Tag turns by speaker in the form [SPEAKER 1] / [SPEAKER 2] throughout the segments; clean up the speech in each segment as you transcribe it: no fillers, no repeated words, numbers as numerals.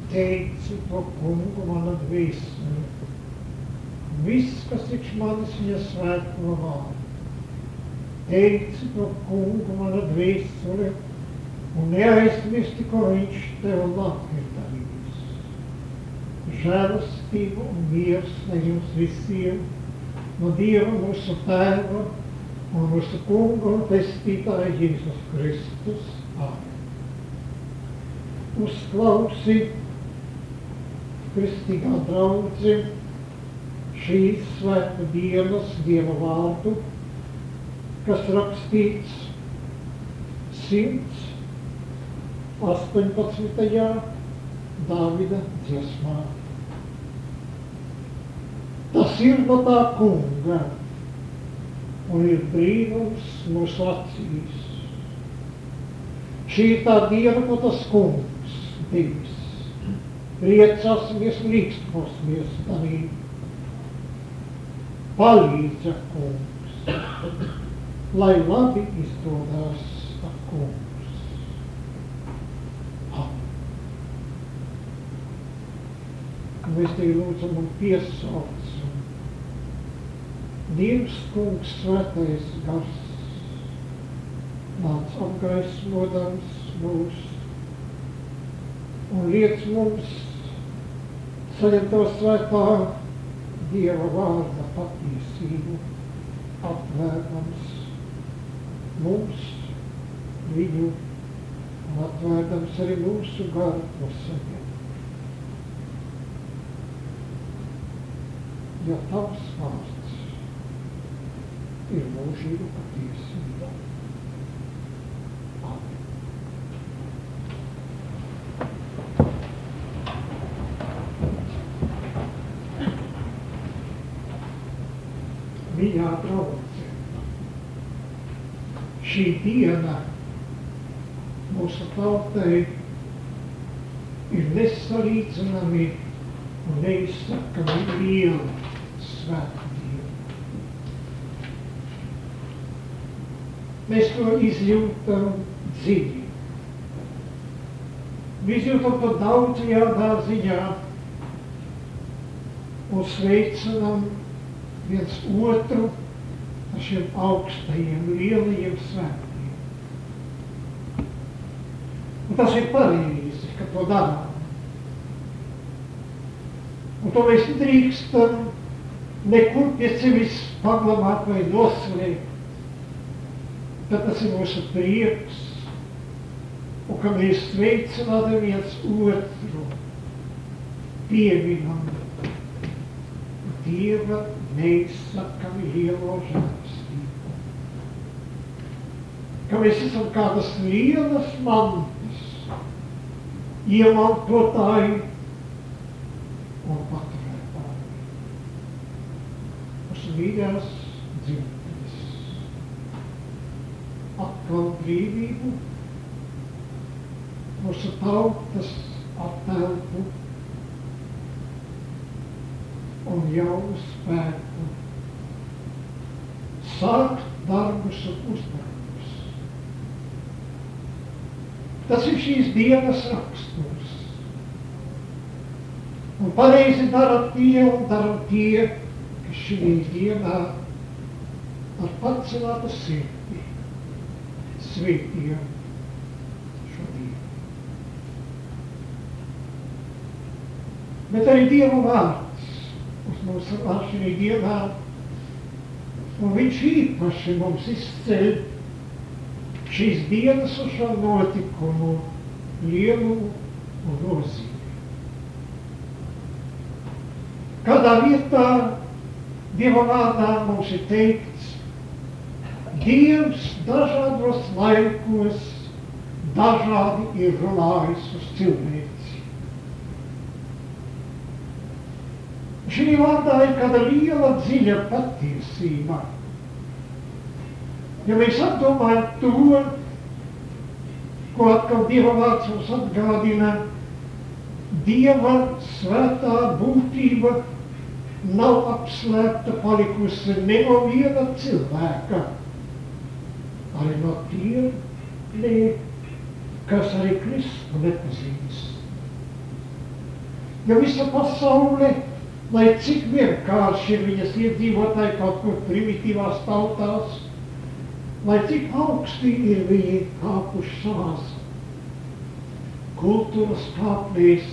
[SPEAKER 1] teicu to kungu mana dvēseli. Viss, kas tikš manis viņa svēto vārdu. Teicu to kungu mana dvēseli un neaizmirsti, ko viņš tev labi ir darījis. Žēlastība un miers lai jums visiem no Dieva mūsu Tēva un mūsu kunga un pestītāja Jēzus Kristus. Āmen. Uzklausi, kristīgā draudze, šīs svēta dienas Dieva vārdu, kas rakstīts 118. Dāvida dziesmā. Tas ir no tā kunga un ir brīnums mūsu acīs. Šī ir tā diena, ko tas kungs devis. Priecāsimies, līksmosimies tanī. Palīdza kungs, lai labi izdodās tā kungs. Amen. Mēs tevi lūdzam un piesaucam. Dievs kungs, svētais gars, nāc apgaismodams mūs un liec mums saņemt to svētā Dieva vārda patiesību, atvērams mums viņu un atvērams arī mūsu garu to saņemt. Jo tavs vārds ir mūžīga patiesība. Amen. Mīļā draudze, šī diena mūsu tautai ir nesalīdzināmi un neizsakami liela svēta diena. Mēs to izjūtam dziļi. Mēs izjūtam to daudzajā ziņā un sveicinam viens otru ar šiem augstajiem, lielajiem svētkiem. Un tas ir pareizi, ka to darām. Un to mēs drīkstam nekur pie sevis paglamāt vai noslēgt. Tad tas ir mūsu prieks, un ka mēs sveicinām viens otru, pieminam Dieva neizsakami lielo žēlastību. Ka mēs esam kādas lielas mantas, iemantotāji un paturētāji. Mūsu mīļās dzimtenes. Atkal brīvību, mūsu tautas attēlpu un jaunu spēku. Sākt darbus un uzdevumus. Tas ir šīs dienas raksturs. Un pareizi dara tie un dara tie, kas šī dienā ar pacelātu sirdi svētiem šo dienu. Bet arī Dieva vārds uz mūsu šī dienā, un viņš īpaši mums izceļ šīs dienas un šo notikumu lielumu un nozīmi. Kādā vietā Dieva vārdā mums ir teikts, Dievs dažādos laikos dažādi ir runājis uz cilvēci. Šī vārdā ir kāda liela dziļa patiesība. Ja mēs apdomājam to, ko atkal Dieva vārds mums atgādina, Dieva svētā būtība nav apslēpta palikusi ne no viena cilvēka, arī no tiem, kas arī Kristu nepazīst. jo visa pasaule, lai cik vienkārši ir viņas iedzīvotāji kaut kur primitīvās tautās, lai cik augsti ir viņi kāpuši savās kultūras kāpnēs,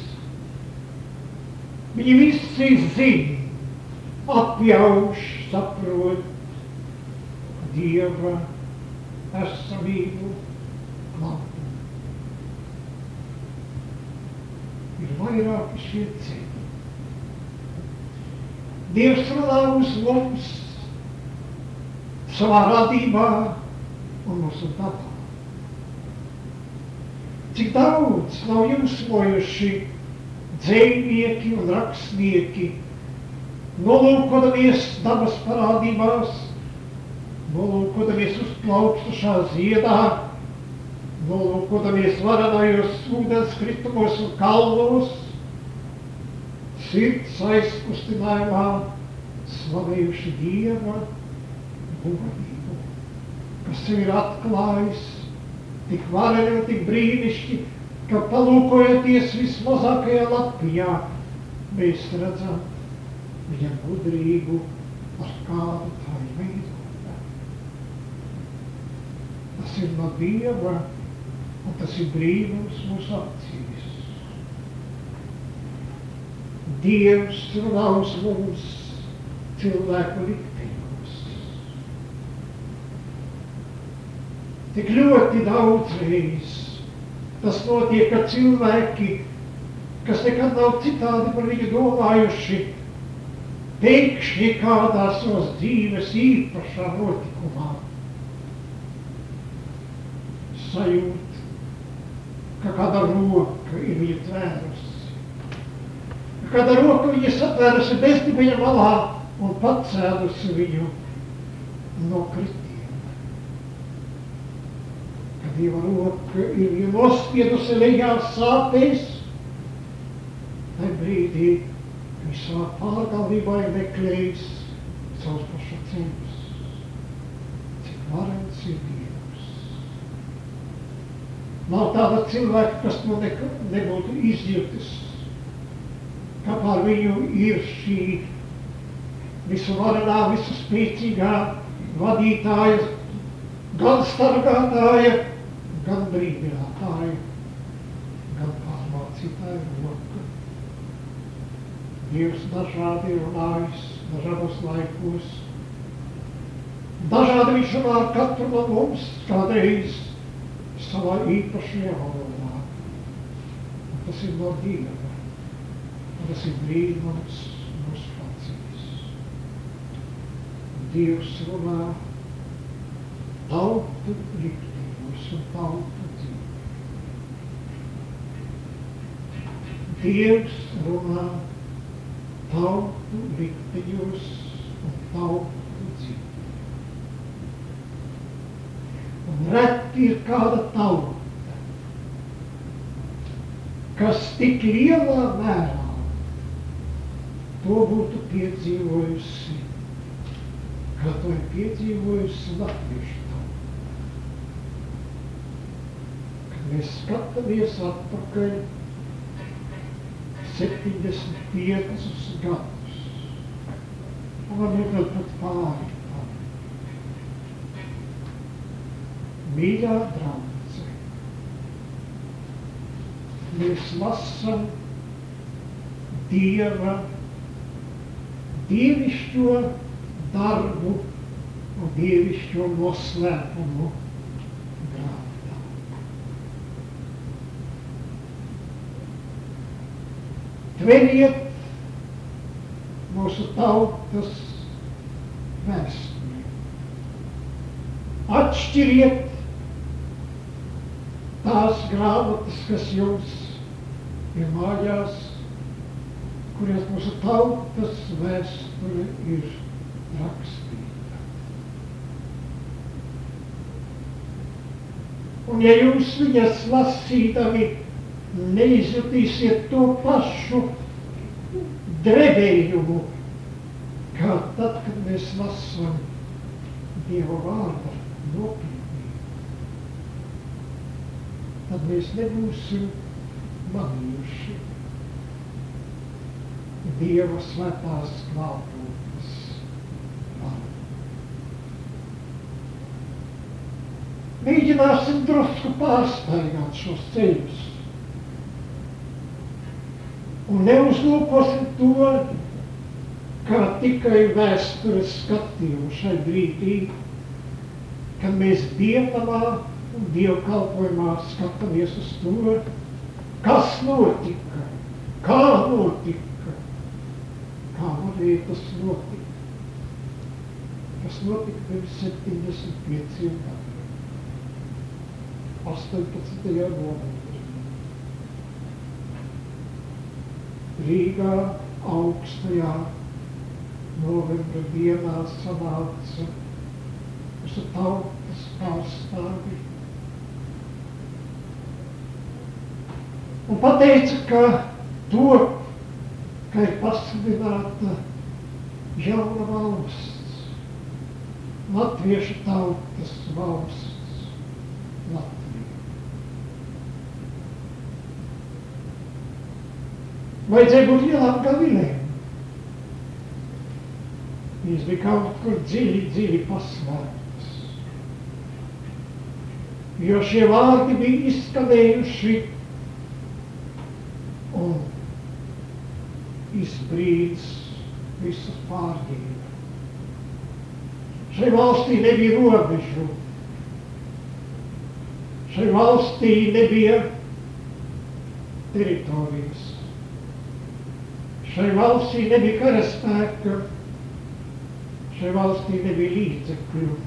[SPEAKER 1] viņi visi zina, apjauš, saprot Dieva esamību klātbūtni. Ir vairāki šie ceļi. Dievs runā uz mums savā radībā un mūsu dabā. Cik daudz nav jūsmojuši dzejnieki un rakstnieki, nolūkodamies dabas parādībās, nolūkodamies uz plaukstošā ziedā, nolūkodamies varenajos ūdenskritumos un kalnos, sirds aizkustinājumā slavējuši Dieva godību, kas sev ir atklājis tik vareni un tik brīnišķi, ka palūkojoties vismazākajā lapiņā, mēs redzam viņa gudrību, ar kādu tā ir veidota. Tas ir no Dieva, un tas ir brīnums mūsu acīs. Dievs runā uz mums cilvēku likteņos. Tik ļoti daudz reiz tas notiek, ka cilvēki, kas nekad nav citādi par viņu domājuši, pēkšņi kādā savas dzīves īpašā notikumā sajūt, ka kāda roka ir viņu tvērusi, ka kāda roka viņa satvērusi bezdibeņa malā un pacēlusi viņu no kritiem. Ka Dieva roka ir viņu nospiedusi lejā sāpēs, tai brīdī viņš savā pārgalvībā ir meklējis savus paša ceļus. Cik varens ir Dievs. Nav tāda cilvēka, kas to nebūtu izjūtis, kā pār viņu ir šī visu varenā, visu spēcīgā vadītāja, gan stargātāja, gan brīdinātāja, gan pārmācītāja roka. Dievs dažādi runājis, dažādos laikos. Dažādi viņš runā ar katru no mums, kādreiz savā īpašajā valodā. Un tas ir no Dieva. Un tas ir brīnums mūsu acīs. Dievs runā tautu likteņos un tautu dzīvi. Dievs runā tautu likteņos un tautu dzīvi. Un reti ir kāda tauta, kas tik lielā mērā to būtu piedzīvojusi, kā to ir piedzīvojusi latviešu tauta. Kad mēs skatāmies atpakaļ 75 gadus, un varbūt vēl pat pāri tam. Mīļā draudze, mēs lasam Dieva dievišķo darbu un dievišķo noslēpumu grāmatā. Tveriet mūsu tautas vēsturi. Atšķiriet tās grāmatas, kas jums ir mājās, kurās mūsu tautas vēsture ir rakstīta. Un ja jūs viņas lasīdami neizjutīsiet to pašu drebējumu, kā tad, kad mēs lasām Dieva vārda nopietnību, tad mēs nebūsim manījuši Dieva svētās klātbūtnes varu. Mēģināsim drusku pārstaigāt šos ceļus un neuzlūkosim to, kā tikai vēstures skatījumu šai brīdī, kad mēs dievnamā un dievkalpojumā skatāmies uz to, kas notika, kā notika, kā varēja tas notika. Tas notika pirms 75 gadiem, 18. novembrī. Rīgā augstajā novembra dienā sanāca visu tautas pārstāvi un pateica, ka ir pasludināta jauna valsts, latviešu tautas valsts, Latvija. Vajadzēja būt lielām gavilēm. Viņas bija kaut kur dziļi paslēptas. Jo šie vārdi bija izskanējuši un izbrīdis visus pārģība. Šai valstī nebija robežu. Šai valstī nebija teritorijas. Šai valstī nebija karaspēka. Šai valstī nebija līdzekļu.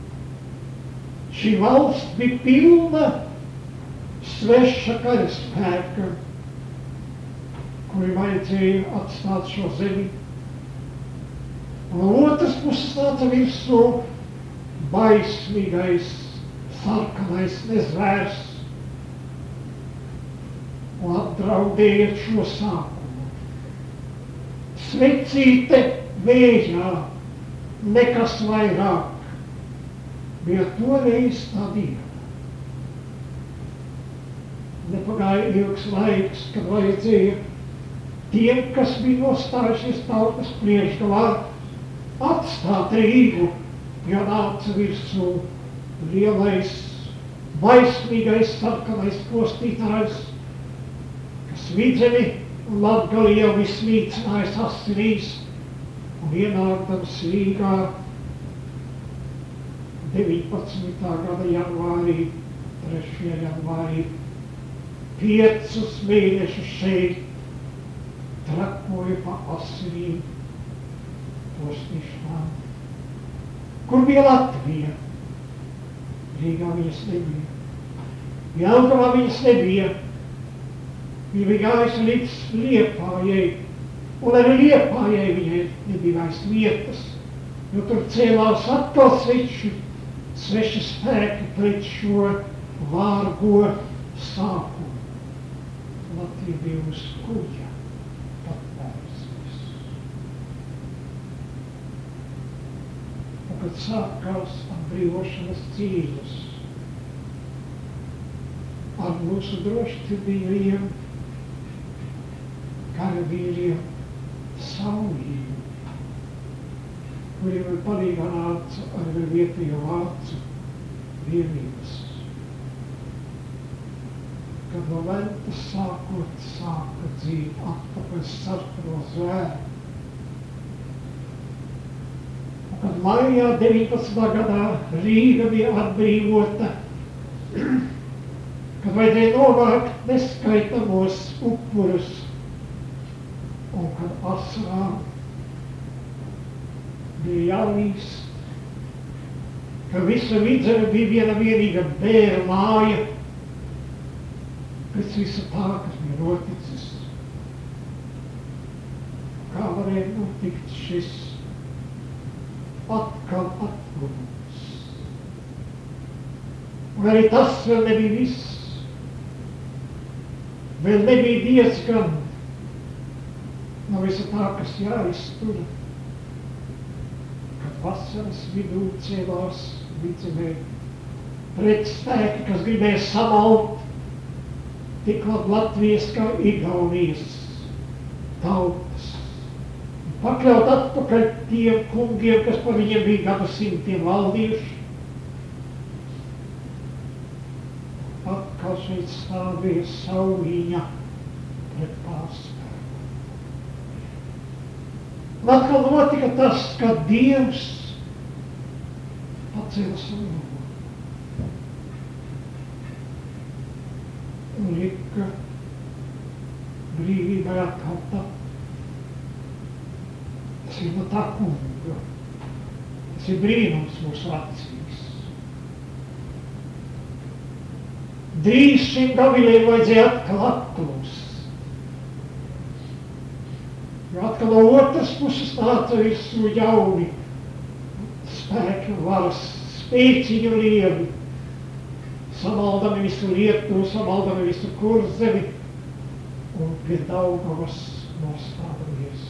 [SPEAKER 1] Šī valsts bija pilna sveša karaspēka, kuri vajadzēja atstāt šo zemi. Un no otras puses nāca virsū baismīgais, sarkanais nezvērs un apdraudēja šo sākumu. Svecīte vējā, nekas vairāk, bija toreiz tā diena. Nepagāja ilgs laiks, kad vajadzēja tiem, kas bija nostājušies tautas priekšgalā, atstāt Rīgu, jo nāca virsū lielais, baismīgais, sarkanais postītājs, kas Vidzemi un Latgali jau vismīcinājis asinīs, un ienākdams Rīgā 19. gada janvārī, 3. janvārī, 5 mēnešus šeit trakoja pa asinīm postīšanām. Kur bija Latvija? Rīgā viņas nebija. Jelgavā viņas nebija. Viņa bija gājusi līdz Liepājai, un arī Liepājai viņai nebija vairs vietas, jo tur cēlās atkal sveši spēki pret šo vārgo sākumu. Latvija bija uz kuģa patvērsies. Un kad sākās atbrīvošanas cīņas ar mūsu drošsirdīgajiem karavīriem Saulīm, kuriem palīgā nāca ar vietējo vācu vienības. Kad no Ventas sāka dzīt atpakaļ sarkano zvēru. Un kad maijā 19. gadā Rīga bija atbrīvota, kad vajadzēja novākt neskaitamos upurus, un kad asarām bija jālīst, ka visa Vidzeme bija viena vienīga bēra māja, pēc visa tā, kas bija noticis. Kā varēja notikt šis atkal atgūms? Un arī tas vēl nebija viss. Vēl nebija diezgan no visa tā, kas jāiztur, kad vasaras vidū cēlās Vidzemē pretspēki, kas gribēja samalt tikpat Latvijas kā Igaunijas tautas pakļaut atpakaļ tiem kungiem, kas par viņiem bija gadsimtiem valdījuši. Atkal šeit stāvēja saulīņa pret pārspēku. Un atkal notika tas, ka Dievs pacēla savu roku un lika brīvībai atkal tapt. Tas ir no tā kunga. Tas ir brīnums mūsu acīs. Drīz šim gavilēm vajadzēja atkal atklūst. Jo atkal no otras puses nāca visu jauni spēki un varas, spēcīgi un lieli, samaldami visu Lietuvu, samaldami visu Kurzemi un pie Daugavas nostāvējies.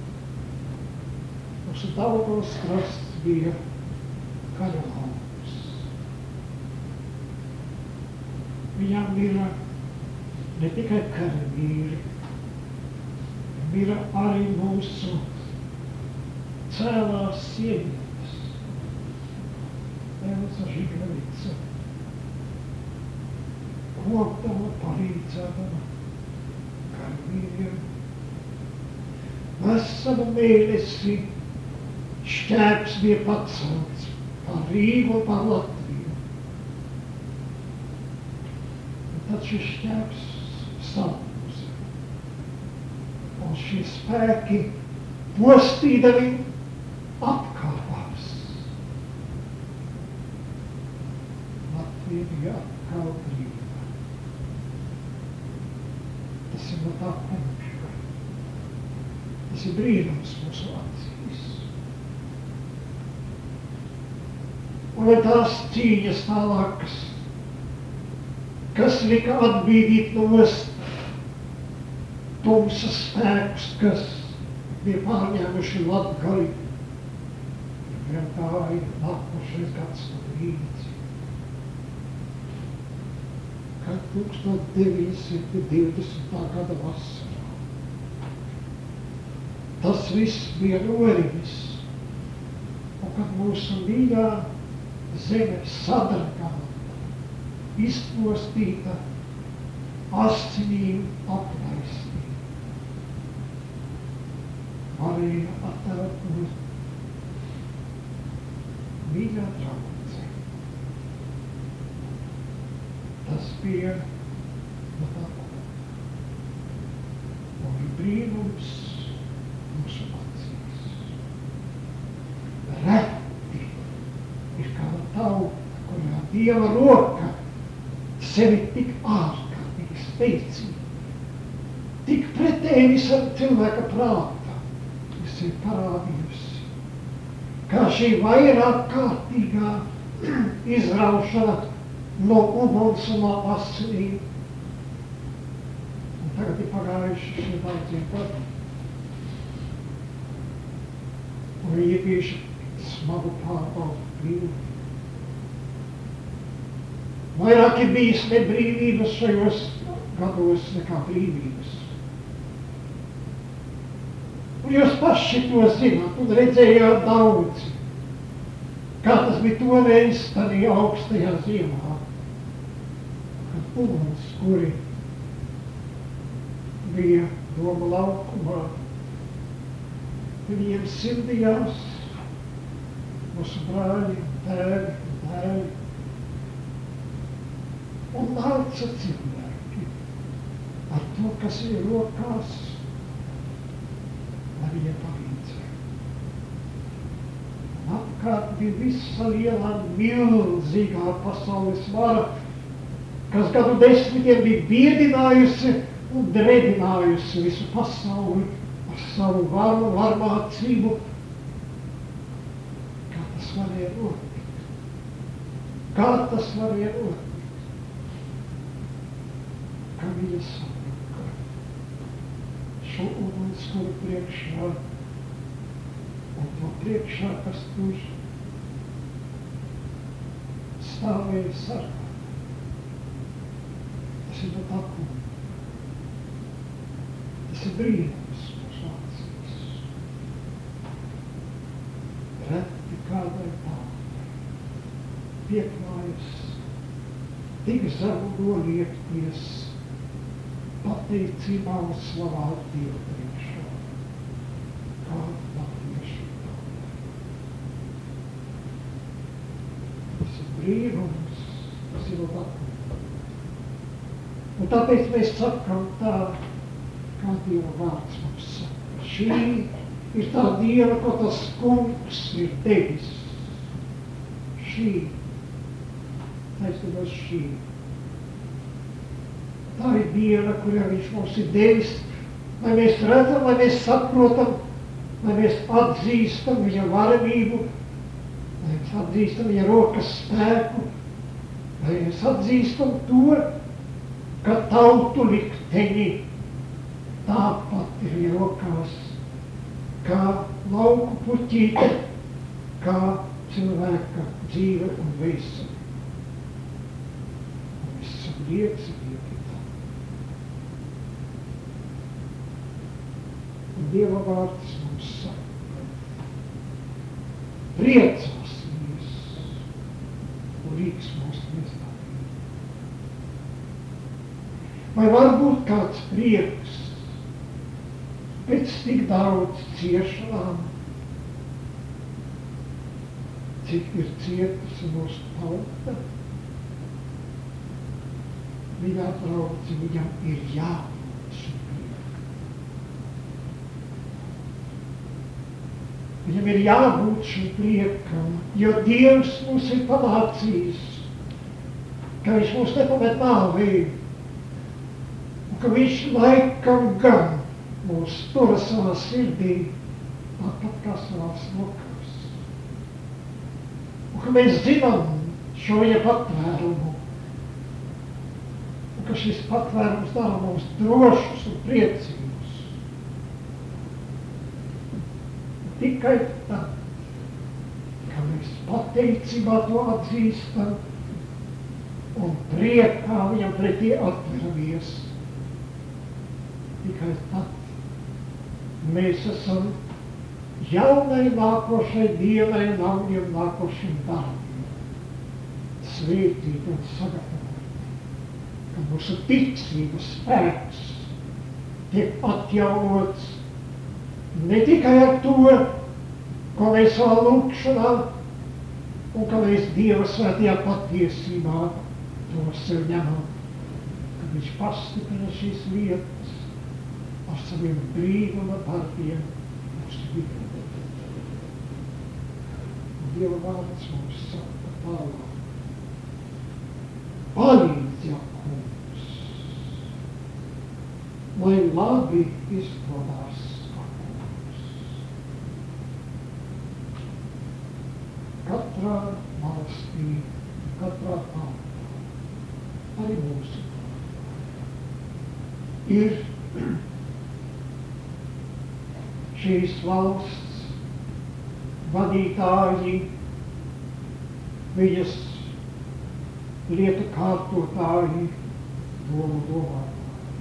[SPEAKER 1] Mūsu Daugavas krasts bija Kaļvalns. Viņam mira ne tikai karavīri, mira arī mūsu cēlās sievietes. Elza Žigavica, kopdama, palīdzēdama karavīriem. Veselu mēnesi šķēps bija pacelts par Rīgu un par Latviju. Un tad šis šķēps salūza. Un šie spēki postīdami apkārvās. Latvija bija atkal brīva. Tas ir no tā kunga. Tas ir brīnums mūsu acīs. Un vai tās cīņas tālākas, kas lika atbīdīt nost tumsas spēkus, kas bija pārņēmuši Latgali, viņam tā ir nākošais gads no līdzi. Kad 1920. gada vasarā tas viss bija norimis, un kad mūsu mīļā zeme sadragāta, izpostīta, asinīm aplaistīta. Varēja attēlot mūsu mīļā draudze. Tas bija no tā kunga. Un bija brīnums mūsu acīs. Reti ir kāda tauta, kurā Dieva roka sevi tik ārkārtīgi spēcīgi, tik pretēji visam cilvēka prāta, kas ir parādījusi, kā šī vairāk kārtīgā izraušana no uguns un no asinīm. Un tagad ir pagājuši šie daudzie gadi. Un viņi ir bijuši smagu pārbaudu brīvību. Vairāk ir bijis nebrīvības šajos gados nekā brīvības. Un jūs paši to zināt un redzējāt daudzi, kā tas bija toreiz tādā augstajā ziemā, kad uguns, kuri bija Doma laukumā, viņiem sildījās mūsu brāļi, tēvi un dēļi. Un nāca cilvēki ar to, kas ir rokās, lai viņiem palīdzēja. Un apkārt bija visa lielā, milzīgā pasaules vara, kas gadu desmitiem bija biedinājusi un drebinājusi visu pasauli ar savu varu un varmācību. Kā tas varēja notikt? Kā tas varēja notikt? Kā viņa sapraka šo ugunskura priekšā un to priekšā, kas tur stāvēja sargā. Tas ir no tā kunga. Tas ir brīnums mūsu acīs. sev noliekties pateicībā un slavāt Dievu priekšā, kā latvieši tautai. Tas ir brīnums, tas ir labāk. Un tāpēc mēs sakam tā, kā Dieva vārds mums saka. Šī ir tā diena, ko tas kungs ir devis. Šī, taisnība šī. Tā ir diena, kurā viņš mums ir devis, lai mēs redzam, lai mēs saprotam, lai mēs atzīstam viņa varenību, lai mēs atzīstam viņa rokas spēku, lai mēs atzīstam to, ka tautu likteņi tāpat ir viņa rokās, kā lauku puķīte, kā cilvēka dzīve un veiseli. Un mēs esam liecinieki tam. Un Dieva vārds mums saka, priecāsimies un līksmos nestāvīgi. Vai var būt kāds prieks pēc tik daudz ciešanām, cik ir cietusi mūsu tauta? Viņa atrauci, viņam ir jābūt šim priekam. Viņam ir jābūt šim priekam, jo Dievs mums ir pamācījis, ka viņš mūs nepamet nāvī, un ka viņš laikam gan mūs tura savā sirdī, tāpat kā savās rokās. Un ka mēs zinām šo viņa patvērumu, un ka šis patvērums dara mums drošus un priecīgus. Tikai tad, ka mēs pateicībā to atzīstam un priekā viņam pretī atveramies, tikai tad mēs esam jaunai nākošai dienai un jauniem nākošiem darbiem svētīti un sagatavoti, ka mūsu ticības spēks tiek atjaunots ne tikai ar to, ko mēs savā lūkšanā un ka mēs Dieva svētajā patiesībā to sev ņemam, ka viņš pastiprina šīs lietas ar saviem brīnuma darbiem mūsu vidū. Un Dieva vārds mums saka tālāk. Palīdz, ja kungs, lai labi izdodas, kā kungs. Katrā valstī, katrā tautā, arī mūsu ir šīs valsts vadītāji, viņas lietu kārtotāji, domu domātāji.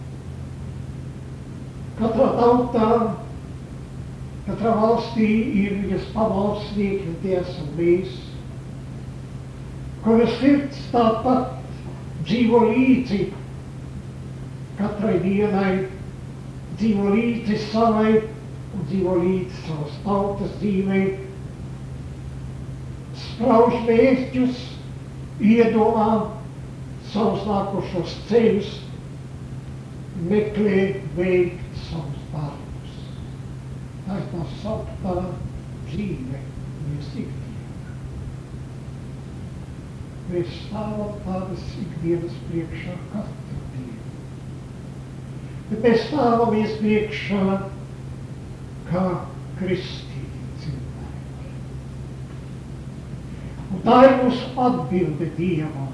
[SPEAKER 1] Katrā tautā, katrā valstī ir viņas pavalstnieki, un tie esam mēs, kuras sirds tāpat dzīvo līdzi katrai dienai, dzīvo līdzi savai un dzīvo līdzi savas tautas dzīvei, sprauž mērķus, iedomā savus nākošos ceļus, meklē veikt savus darbus. Tā ir tā sauktā dzīve, mēs ikdiena. Mēs stāvam tādas ikdienas priekšā katru dienu. Bet mēs stāvamies priekšā kā kristīti cilvēki. Un tā ir mūsu atbilde Dievam.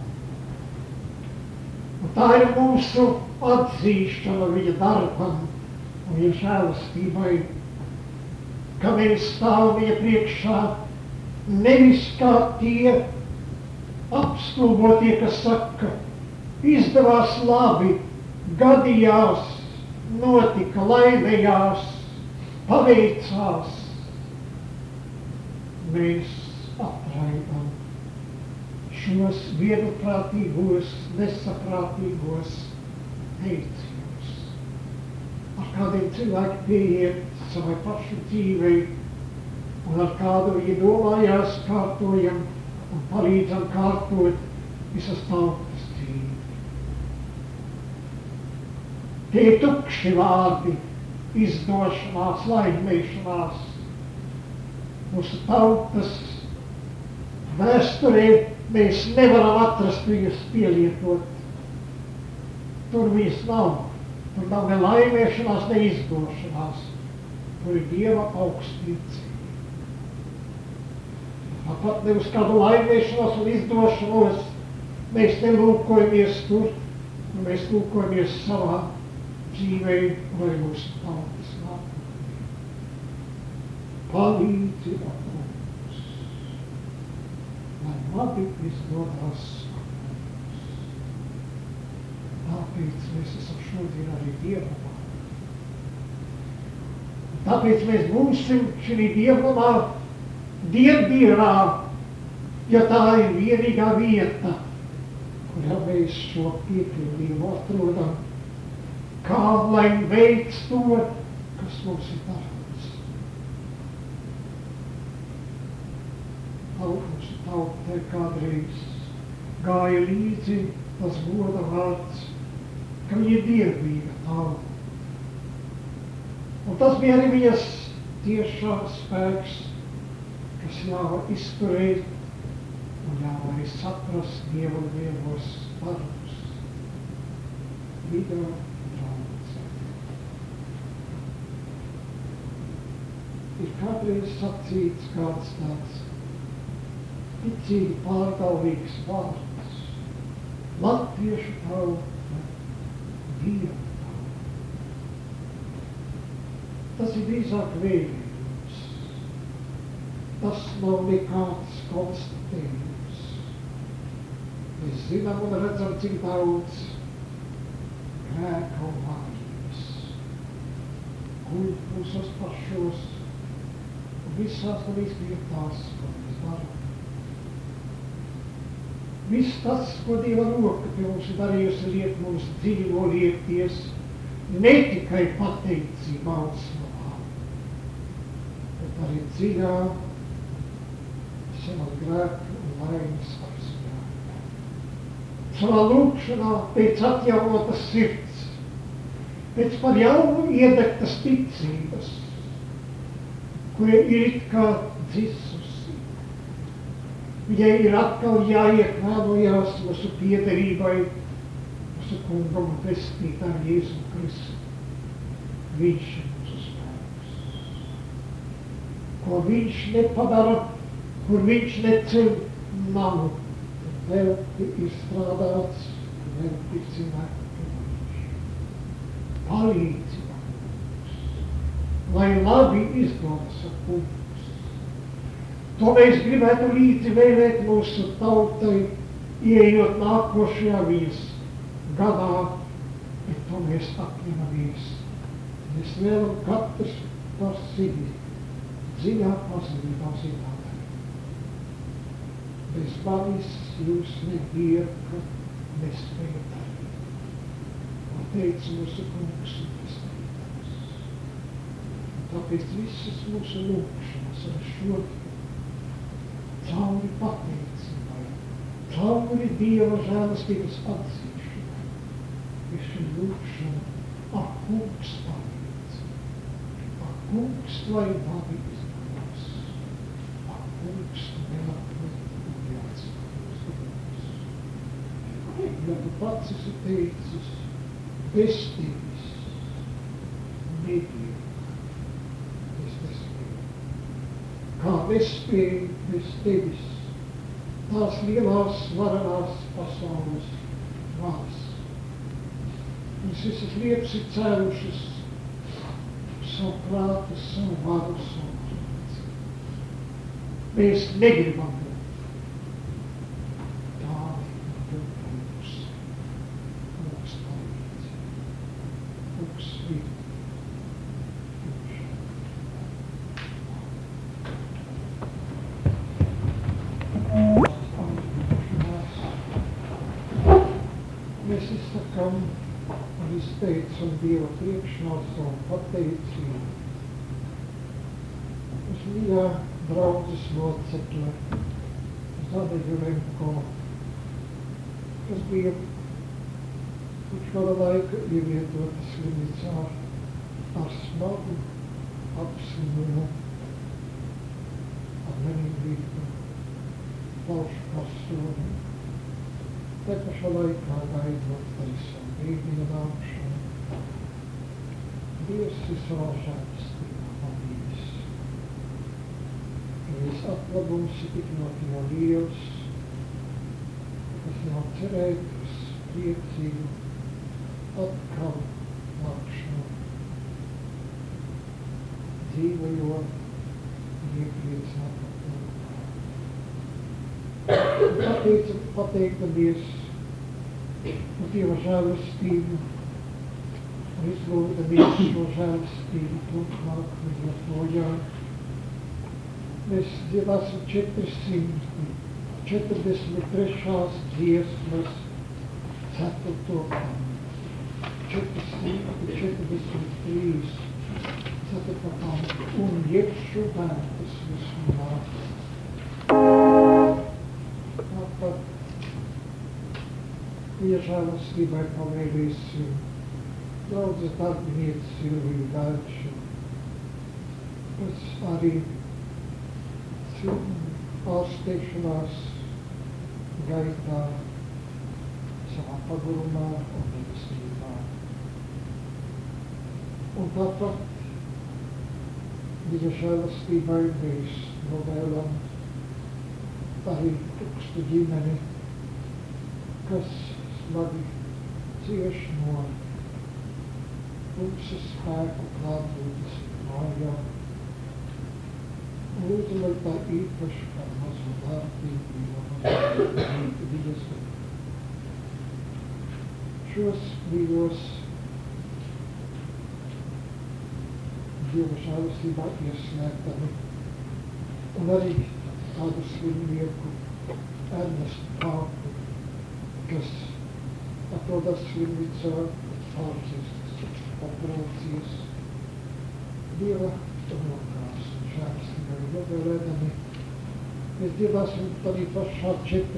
[SPEAKER 1] Un tā ir mūsu atzīšana viņa darbam un viņa žēlastībai, ka mēs stāvam viņa priekšā nevis kā tie apstulbotie, kas saka, izdevās labi, gadījās, notika, laimējās, paveicās. Mēs atraidam šos vieglprātīgos, nesaprātīgos teicienus. Ar kādiem cilvēki pieiet savai pašu dzīvei un ar kādu iedomājās kārtojam un palīdzam kārtot visas tautas dzīvi. Tie tukši vārdi, izdošanās, laimēšanās, mūsu tautas vēsturē mēs nevaram atrast viņus pielietot. Tur viņas nav. Tur nav ne laimēšanās, ne izdošanās. Tur ir Dieva augstība. Tāpat ne uz kādu laimēšanos un izdošanos mēs nelūkojamies tur, un mēs lūkojamies savā dzīvē vai mūsu tautas nākotnē. Palīdzi mums, lai labi izdodās ar mums. Tāpēc mēs esam šodien arī Dievnamā. Tāpēc mēs būsim šī Dievnamā diendienā, jo tā ir vienīgā vieta, kurā mēs šo piepildījumu atrodam, kā lai veic to, kas mums ir darāms. Mūsu tautai kādreiz gāja līdzi tas goda vārds, ka viņa ir dievīga tauta. Un tas bija arī viņas tiešā spēks, kas ļāva izturēt un ļāva arī saprast Dievu lievos darbus. Vidā draudze. Ir kādreiz sacīts kāds tāds ticīgi pārgalvīgs vārds. Latviešu tauta, Dieva tauta. Tas ir drīzāk vēlījums. Tas nav nekāds konstatējums. Mēs zinām un redzam, cik daudz grēka un vājības guļ mūsos pašos un visās tādīs vietās, ko mēs darām. Viss tas, ko Dieva roka pie mums ir darījusi, liek mums dziļi noliekties ne tikai pateicībā un slavā, bet arī dziļā savā grēka un vainas apziņā. Savā lūkšanā pēc atjaunotas sirds, pēc par jaunu iedegtas ticības, kura ir it kā dzisusi. Viņai ir atkal jāiekvēlojās mūsu piederībai, mūsu Kungam un Pestītājam Jēzu Kristu. Viņš ir mūsu spēks. Ko viņš nepadara, kur viņš neceļ namu, tad velti ir strādāts, velti ir cilvēku viņš. Palīdzi mums, lai labi izdodas ar kungus. To mēs gribētu līdzi vēlēt mūsu tautai, ieejot nākošajā viņas gadā, bet to mēs apņemamies. Mēs vēlam katrs par sevi dziļā pazemībā zinātnē. Bez manis jūs nevieka nespējat darīt. Un teica mūsu kungs un pestītājs. Tāpēc visas mūsu lūkšanas ar šodien cauri pateicībai, cauri Dieva žēlastības atzīšanai, ir šī lūkšana, ak, kungs palīdz, ak, kungs, lai labi izdodas, ak, kungs, neatmet un neatstājas. Ja tu pats esi teicis, bez tevis netiek, es nespēju. Kā nespēju bez tevis tās lielās, varenās pasaules varas. Mums visas lietas ir cēlušas savu prātu, savu varu, savu prātu. Mēs negribam būt tādi, būt mums. Kungs palīdz. Kungs svīt. kam un izteicam Dieva priekšā savu pateicību. Es mīļā draudzes locekle Zane Jurenko, kas bija pirms kāda laika ievietota slimnīcā ar smagu apslimumu, ar meningītu, plaušu karstoni. Te pašā laikā gaidot arī savu brīdīju nākšanu. Dievs ir savā žēlastībā palīdz. Viņas atlabums ir tik ļoti liels, kas nav cerēt uz priecīgu atkal nākšanu. Dzīvojot, iepriecināt pateiktamies par Dieva žēlastību un izlūgdamies šo žēlastību turpmāk projām. Mēs dziedāsim 443. dziesmas 4. pantu. 443. 4. pantu. Un iekšu vērtas vismā. Tāpat Viņa žēlastībai pavēlēsim draudzes darbinieci Silviju Gaiču, kas arī ārstēšanās gaitā savā pagurumā un mīlestībā. Un tāpat Viņa žēlastībai mēs novēlam arī tukstu ģimeni, kas smagi cieš no tumsas spēku klātbūtnes mājām. Lūdzu, lai tā īpaši par mazo vārtību, viņas šos mīļos Dieva žēlastībā ieslēgtami. Un arī tādu slimnieku Ernestu Pāpu, kas atrodas slimnīcā ārvalstīs operācijas. Dieva rokās un žēlastībai novēlēdami. Mēs dziedāsim arī pašā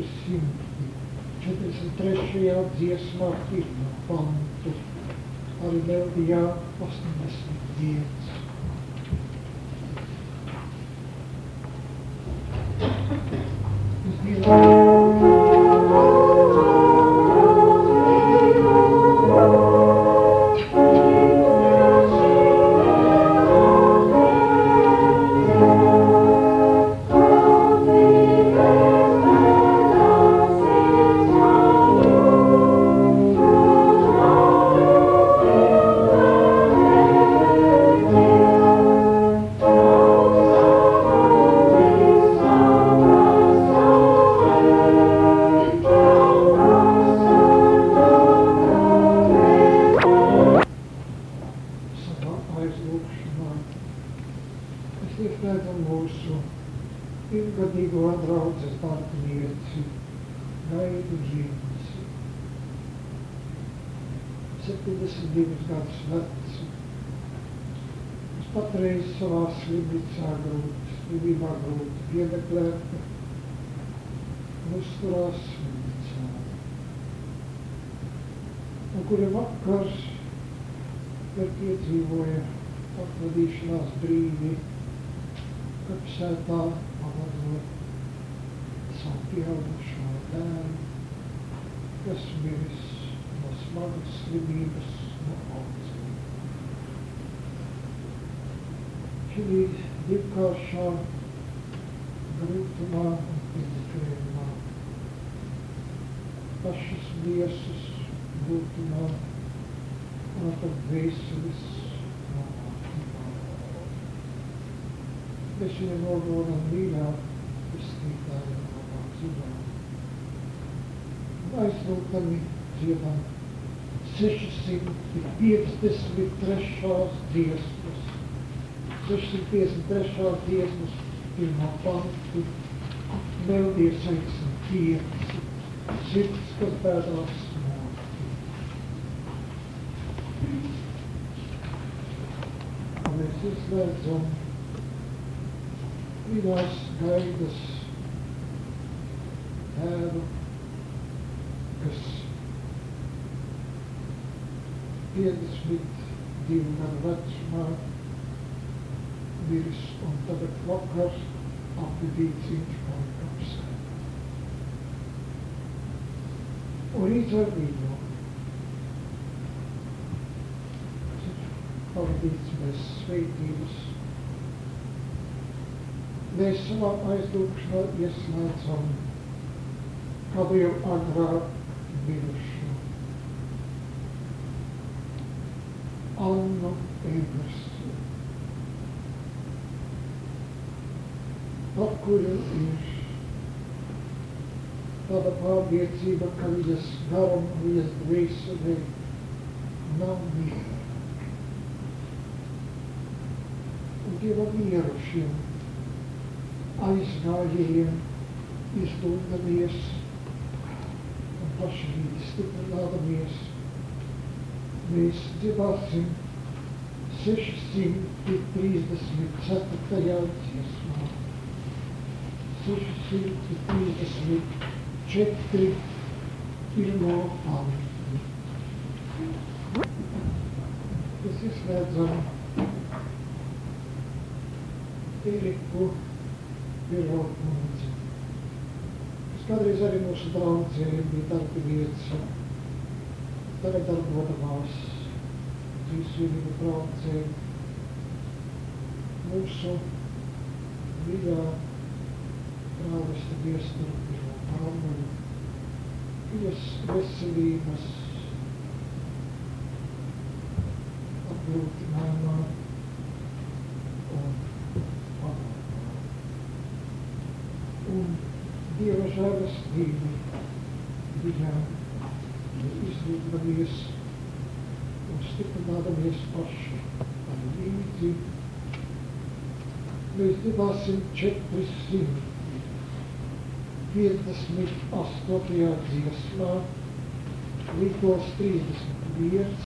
[SPEAKER 1] 443. dziesmā 1. pantu, arī melodijā 81. Savā slimnīcā slimībā grūti piemeklēta un uzturās slimnīcā. Un kuri vakar, kad piedzīvoja atvadīšanās brīdi, kapsētā pavadot savu pieaugušo dēlu, kas miris no smagas slimības, no audzības. Šī divkāršā grūtumā un piedzīvojumā, pašas miesas grūtumā un pat dvēseles nomāktībā. Mēs viņu nodoram mīļā pestītāju labā dzīvā. Un aizlūgtami dziedam 653. dziesmas. 653. dziesmas 1. pantu, melodija 65, sirds, kas bēdās smoti. mēs izslēdzam vidās gaidas tēvu, kas 52 gadu vecumā miris un tagad vakar apvidīts viņš kapsē. Un līdz ar viņu, kas ir pavadīts bez sveitības, mēs savā aizdūkšanā ieslēdzam kādu jau agrāk mirušu Annu Ebersu, par kuru ir tāda pārliecība, ka viņas garam, viņas dvēselē nav miera. Un Dieva mieru šiem aizgājējiem izlūdzamies un paši stiprinādamies. Mēs dziedāsim 634. dziesmā. 634. pirmo pantu. Mēs izslēdzam Eriku Birokundzi, kas kādreiz arī mūsu braucējiem bija darbinieci. Tagad darbodamās dzīvsvienību braucēji mūsu mīļā prāvesta viestura Pirmā viņas veselības apgrūtinājumā un pagalbā. Un Dieva žēlastība viņām izlūdzamies un stiprinādamies paši ar līdzi. Mēs dziedāsim 458. dziesmā, līdz 31.